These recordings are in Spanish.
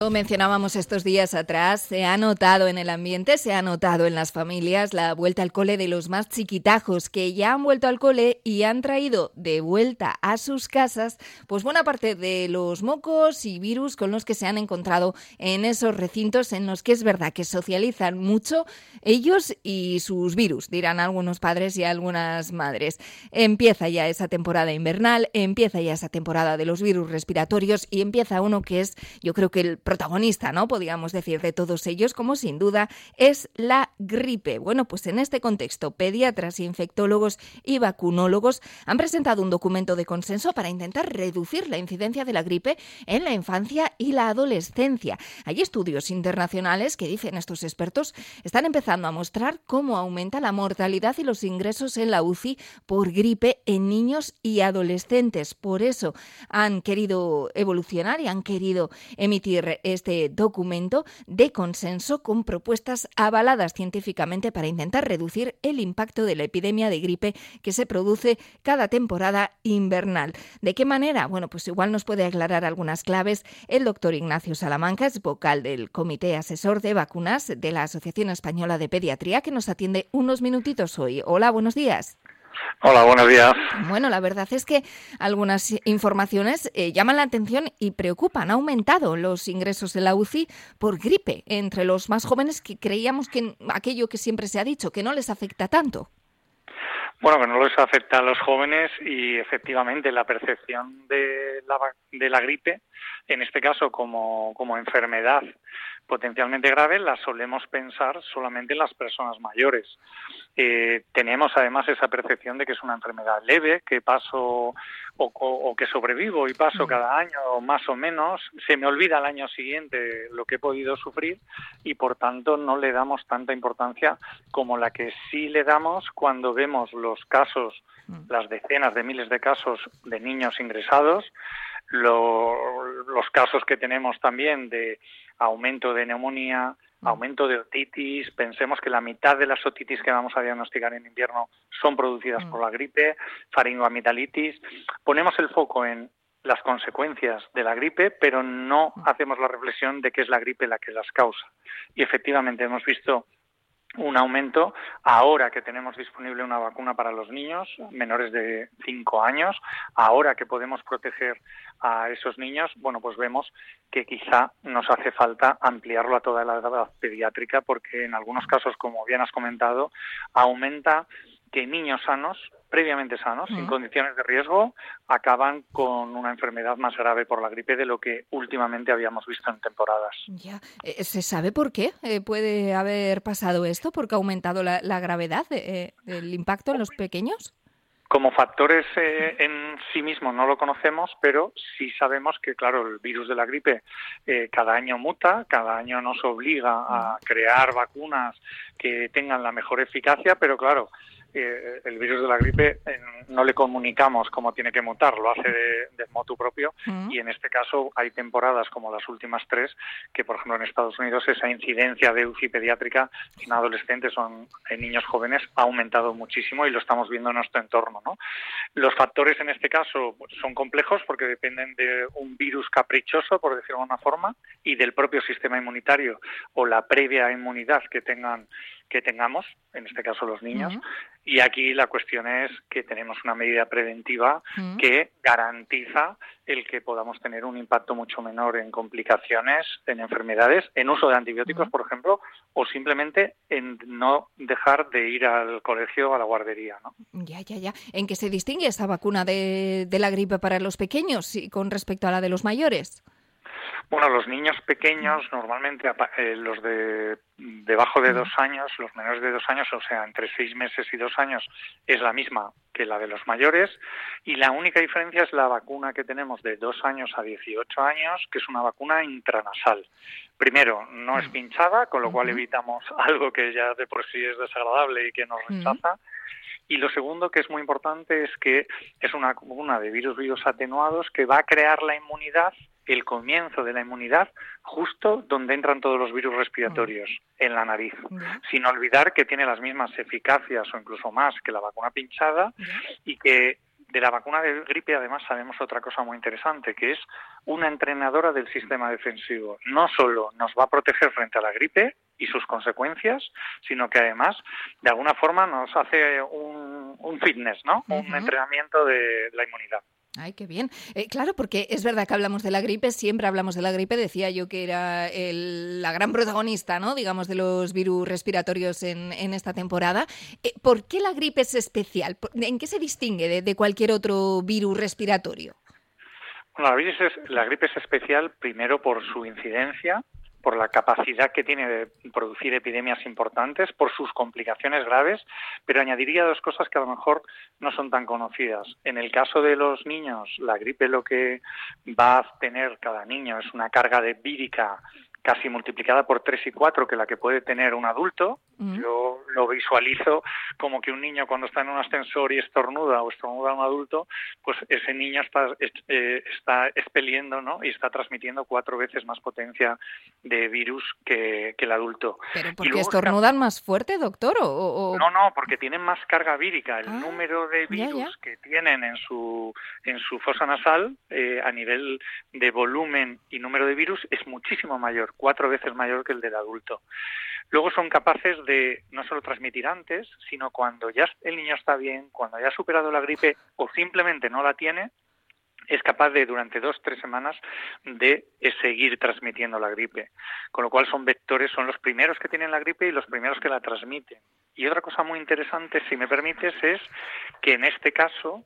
Como mencionábamos estos días atrás, se ha notado en el ambiente, se ha notado en las familias la vuelta al cole de los más chiquitajos que ya han vuelto al cole y han traído de vuelta a sus casas pues buena parte de los mocos y virus con los que se han encontrado en esos recintos en los que es verdad que socializan mucho ellos y sus virus, dirán algunos padres y algunas madres. Empieza ya esa temporada invernal, empieza ya esa temporada de los virus respiratorios y empieza uno que es, yo creo que el protagonista, ¿no? Podríamos decir, de todos ellos, como sin duda es la gripe. Bueno, pues en este contexto, pediatras, infectólogos y vacunólogos han presentado un documento de consenso para intentar reducir la incidencia de la gripe en la infancia y la adolescencia. Hay estudios internacionales que, dicen estos expertos, están empezando a mostrar cómo aumenta la mortalidad y los ingresos en la UCI por gripe en niños y adolescentes. Por eso han querido evolucionar y han querido emitir este documento de consenso con propuestas avaladas científicamente para intentar reducir el impacto de la epidemia de gripe que se produce cada temporada invernal. ¿De qué manera? Bueno, pues igual nos puede aclarar algunas claves el doctor Ignacio Salamanca, es vocal del Comité Asesor de Vacunas de la Asociación Española de Pediatría, que nos atiende unos minutitos hoy. Hola, buenos días. Hola, buenos días. Bueno, la verdad es que algunas informaciones llaman la atención y preocupan. Ha aumentado los ingresos de la UCI por gripe entre los más jóvenes, que creíamos que aquello que siempre se ha dicho, que no les afecta tanto. Bueno, que no les afecta a los jóvenes y efectivamente la percepción de la gripe, en este caso como enfermedad potencialmente grave, la solemos pensar solamente en las personas mayores. Tenemos además esa percepción de que es una enfermedad leve, que paso o que sobrevivo y paso cada año más o menos, se me olvida al año siguiente lo que he podido sufrir y por tanto no le damos tanta importancia como la que sí le damos cuando vemos los casos, las decenas de miles de casos de niños ingresados, los casos que tenemos también de aumento de neumonía, aumento de otitis. Pensemos que la mitad de las otitis que vamos a diagnosticar en invierno son producidas por la gripe, faringoamigdalitis. Ponemos el foco en las consecuencias de la gripe, pero no hacemos la reflexión de que es la gripe la que las causa. Y efectivamente hemos visto un aumento ahora que tenemos disponible una vacuna para los niños menores de 5 años, ahora que podemos proteger a esos niños, bueno, pues vemos que quizá nos hace falta ampliarlo a toda la edad pediátrica porque en algunos casos, como bien has comentado, aumenta que niños sanos, previamente sanos, sin condiciones de riesgo, acaban con una enfermedad más grave por la gripe de lo que últimamente habíamos visto en temporadas. Ya. ¿Se sabe por qué puede haber pasado esto? ¿Por qué ha aumentado la gravedad del impacto en los pequeños? Como factores en sí mismos no lo conocemos, pero sí sabemos que, claro, el virus de la gripe cada año muta, cada año nos obliga a crear vacunas que tengan la mejor eficacia, pero claro, el virus de la gripe no le comunicamos cómo tiene que mutar, lo hace de motu propio y en este caso hay temporadas como las últimas 3 que, por ejemplo, en Estados Unidos esa incidencia de UCI pediátrica en adolescentes o en niños jóvenes ha aumentado muchísimo y lo estamos viendo en nuestro entorno, ¿no? Los factores en este caso son complejos porque dependen de un virus caprichoso, por decirlo de alguna forma, y del propio sistema inmunitario o la previa inmunidad que tengamos, en este caso los niños, y aquí la cuestión es que tenemos una medida preventiva que garantiza el que podamos tener un impacto mucho menor en complicaciones, en enfermedades, en uso de antibióticos, por ejemplo, o simplemente en no dejar de ir al colegio o a la guardería, ¿no? Ya. ¿En qué se distingue esta vacuna de la gripe para los pequeños y con respecto a la de los mayores? Bueno, los niños pequeños, normalmente los de debajo de 2 años, los menores de 2 años, o sea, entre 6 meses y 2 años, es la misma que la de los mayores y la única diferencia es la vacuna que tenemos de 2 años a 18 años, que es una vacuna intranasal. Primero, no es pinchada, con lo cual evitamos algo que ya de por sí es desagradable y que nos rechaza. Y lo segundo, que es muy importante, es que es una vacuna de virus atenuados que va a crear la inmunidad, el comienzo de la inmunidad, justo donde entran todos los virus respiratorios, en la nariz. Sin olvidar que tiene las mismas eficacias o incluso más que la vacuna pinchada y que de la vacuna de gripe, además, sabemos otra cosa muy interesante, que es una entrenadora del sistema defensivo. No solo nos va a proteger frente a la gripe y sus consecuencias, sino que además, de alguna forma, nos hace un fitness, ¿no? Uh-huh. Un entrenamiento de la inmunidad. Ay, qué bien. Claro, porque es verdad que hablamos de la gripe, siempre hablamos de la gripe. Decía yo que era la gran protagonista, ¿no? Digamos, de los virus respiratorios en esta temporada. ¿Por qué la gripe es especial? ¿En qué se distingue de cualquier otro virus respiratorio? Bueno, la gripe es especial primero por su incidencia, por la capacidad que tiene de producir epidemias importantes, por sus complicaciones graves, pero añadiría dos cosas que a lo mejor no son tan conocidas. En el caso de los niños, la gripe lo que va a tener cada niño es una carga de vírica casi multiplicada por 3 y 4 que la que puede tener un adulto. Yo lo visualizo como que un niño cuando está en un ascensor y estornuda a un adulto, pues ese niño está expeliendo, ¿no? Y está transmitiendo 4 veces más potencia de virus que el adulto. ¿Pero porque estornudan más fuerte, doctor? No, porque tienen más carga vírica. El número de virus que tienen en su fosa nasal a nivel de volumen y número de virus es muchísimo mayor, 4 veces mayor que el del adulto. Luego son capaces de no solo transmitir antes, sino cuando ya el niño está bien, cuando ya ha superado la gripe o simplemente no la tiene, es capaz de durante 2-3 semanas de seguir transmitiendo la gripe. Con lo cual son los primeros que tienen la gripe y los primeros que la transmiten. Y otra cosa muy interesante, si me permites, es que en este caso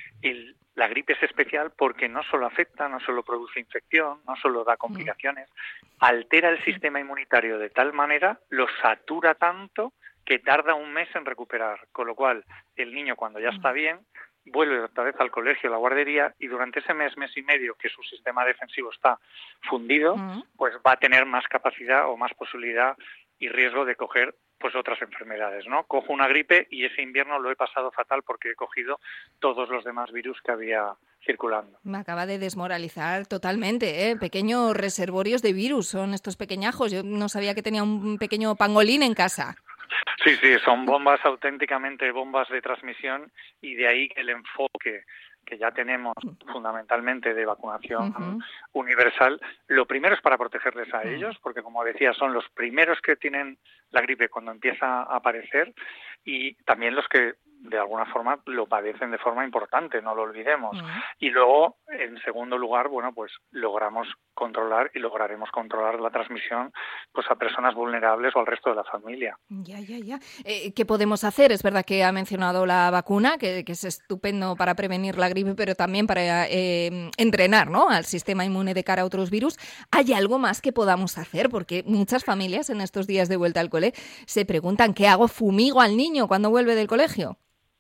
la gripe es especial porque no solo afecta, no solo produce infección, no solo da complicaciones, altera el sistema inmunitario de tal manera, lo satura tanto que tarda un mes en recuperar. Con lo cual, el niño cuando ya está bien, vuelve otra vez al colegio, a la guardería, y durante ese mes y medio que su sistema defensivo está fundido, pues va a tener más capacidad o más posibilidad y riesgo de coger pues otras enfermedades, ¿no? Cojo una gripe y ese invierno lo he pasado fatal porque he cogido todos los demás virus que había circulando. Me acaba de desmoralizar totalmente, ¿eh? Pequeños reservorios de virus son estos pequeñajos. Yo no sabía que tenía un pequeño pangolín en casa. Sí, son bombas, auténticamente bombas de transmisión, y de ahí el enfoque que ya tenemos fundamentalmente de vacunación universal. Lo primero es para protegerles a ellos, porque como decía, son los primeros que tienen la gripe cuando empieza a aparecer, y también los que de alguna forma lo padecen de forma importante, no lo olvidemos. Y luego, en segundo lugar, bueno, pues lograremos controlar la transmisión pues a personas vulnerables o al resto de la familia. Ya. ¿Qué podemos hacer? Es verdad que ha mencionado la vacuna, que es estupendo para prevenir la gripe, pero también para entrenar, ¿no?, al sistema inmune de cara a otros virus. ¿Hay algo más que podamos hacer? Porque muchas familias en estos días de vuelta al cole se preguntan, ¿qué hago? ¿Fumigo al niño cuando vuelve del colegio?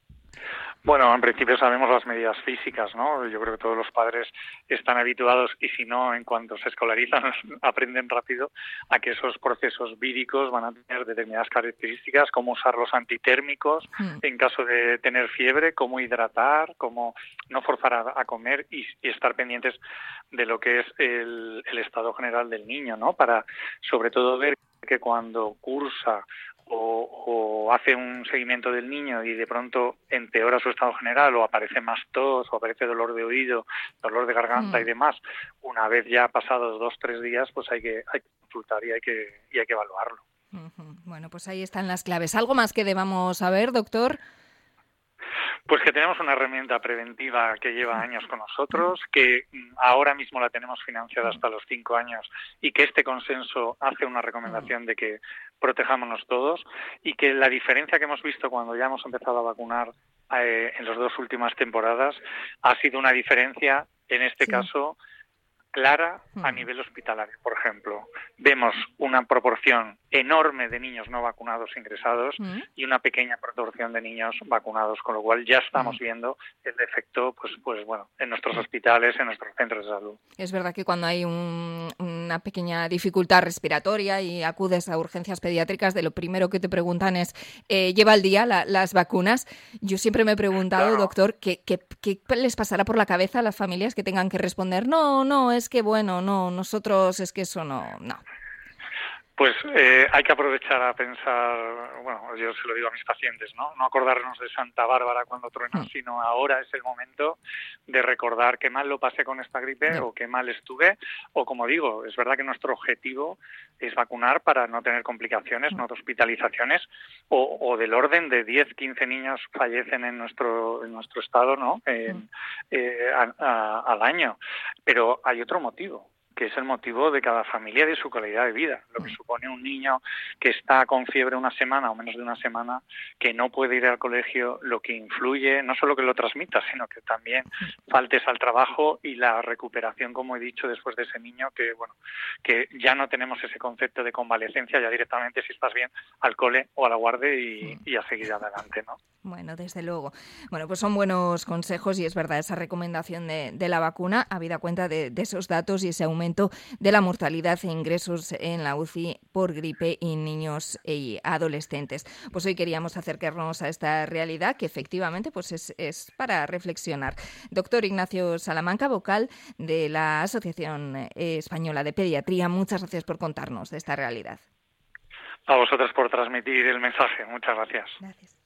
Bueno, en principio sabemos las medidas físicas, ¿no? Yo creo que todos los padres están habituados, y si no, en cuanto se escolarizan, aprenden rápido a que esos procesos víricos van a tener determinadas características, cómo usar los antitérmicos en caso de tener fiebre, cómo hidratar, cómo no forzar a comer y estar pendientes de lo que es el estado general del niño, ¿no? Para, sobre todo, ver que cuando cursa o hace un seguimiento del niño y de pronto empeora su estado general, o aparece más tos, o aparece dolor de oído, dolor de garganta y demás, una vez ya pasados 2-3 días, pues hay que consultar y hay que evaluarlo. Bueno, pues ahí están las claves. ¿Algo más que debamos saber, doctor? Pues que tenemos una herramienta preventiva que lleva años con nosotros, que ahora mismo la tenemos financiada hasta los 5 años, y que este consenso hace una recomendación de que protejámonos todos, y que la diferencia que hemos visto cuando ya hemos empezado a vacunar en las 2 últimas temporadas ha sido una diferencia, en este caso, clara a nivel hospitalario. Por ejemplo, vemos una proporción enorme de niños no vacunados ingresados y una pequeña proporción de niños vacunados, con lo cual ya estamos viendo el efecto pues bueno, en nuestros hospitales, en nuestros centros de salud. Es verdad que cuando hay una pequeña dificultad respiratoria y acudes a urgencias pediátricas, de lo primero que te preguntan es ¿lleva al día las vacunas? Yo siempre me he preguntado, doctor, ¿qué les pasará por la cabeza a las familias que tengan que responder? No, es que bueno, no, nosotros es que eso no. Pues hay que aprovechar a pensar, bueno, yo se lo digo a mis pacientes, ¿no? No acordarnos de Santa Bárbara cuando truena, sino ahora es el momento de recordar qué mal lo pasé con esta gripe o qué mal estuve, o como digo, es verdad que nuestro objetivo es vacunar para no tener complicaciones, no hospitalizaciones, o del orden de 10, 15 niños fallecen en nuestro estado, ¿no? Al año. Pero hay otro motivo, que es el motivo de cada familia y de su calidad de vida. Lo que supone un niño que está con fiebre una semana o menos de una semana, que no puede ir al colegio, lo que influye, no solo que lo transmita, sino que también faltes al trabajo y la recuperación, como he dicho, después de ese niño, que bueno, que ya no tenemos ese concepto de convalecencia, ya directamente, si estás bien, al cole o a la guardia y a seguir adelante, ¿no? Bueno, desde luego. Bueno, pues son buenos consejos y es verdad esa recomendación de la vacuna, habida cuenta de esos datos y ese aumento de la mortalidad e ingresos en la UCI por gripe en niños y adolescentes. Pues hoy queríamos acercarnos a esta realidad que efectivamente pues es para reflexionar. Doctor Ignacio Salamanca, vocal de la Asociación Española de Pediatría, muchas gracias por contarnos de esta realidad. A vosotros por transmitir el mensaje. Muchas gracias. Gracias.